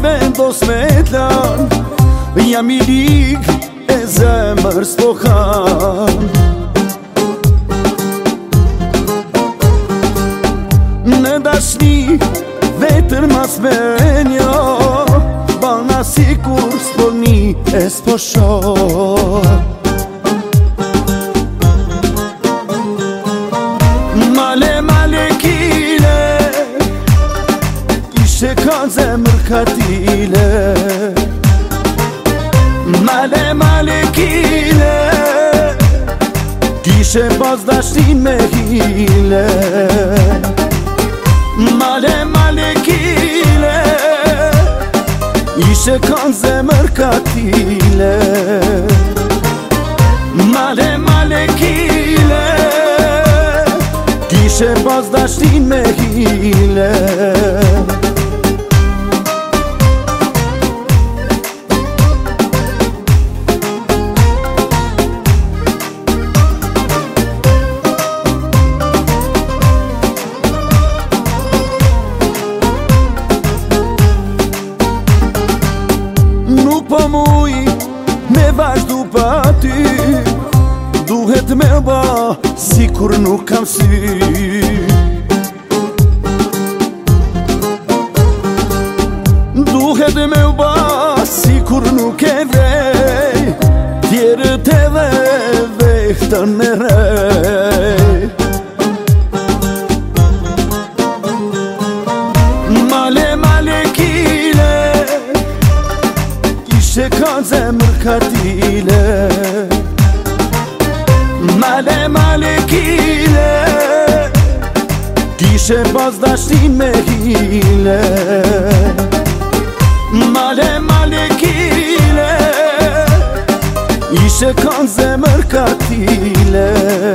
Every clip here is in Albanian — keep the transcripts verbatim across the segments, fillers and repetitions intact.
vendos me t'lan, jam i lig e zemër s'po kam. Në dashni vetër mas me njo, bana si kur s'po ni e s'po shoh. Male male kile, ishe ka zemër katile. Male male kile, kishe pas dashnin me hile. Male male kile, ishe ka zemër katile. Male male kile, kishe pas dashnin me hile. Nuk po muj me vazhdu pa ty, duhet me ba si kur nuk kam sy. Duhet me ba si kur nuk e vrej, tjerët edhe vehtën me rej. Male male kile, ishe ka zemër katile. Male male kile, kishe pas dashnin me hile. Male male kile, ishe ka zemër katile.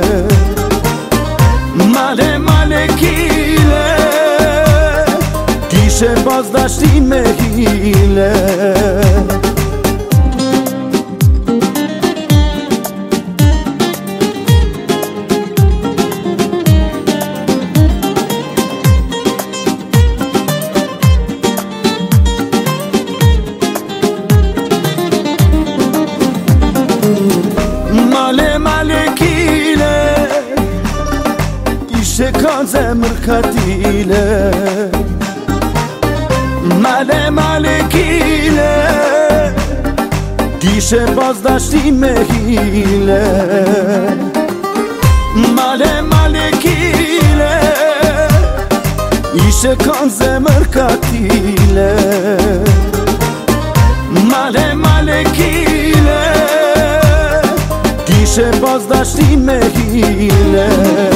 Male male kile, kishe pas dashnin me hile. Male male kile, ishe ka zemër katile. Male male kile, kishe pas dashnin me hile. Male male kile, ishe ka zemër katile. Male male kile, kishe pas dashnin me hile.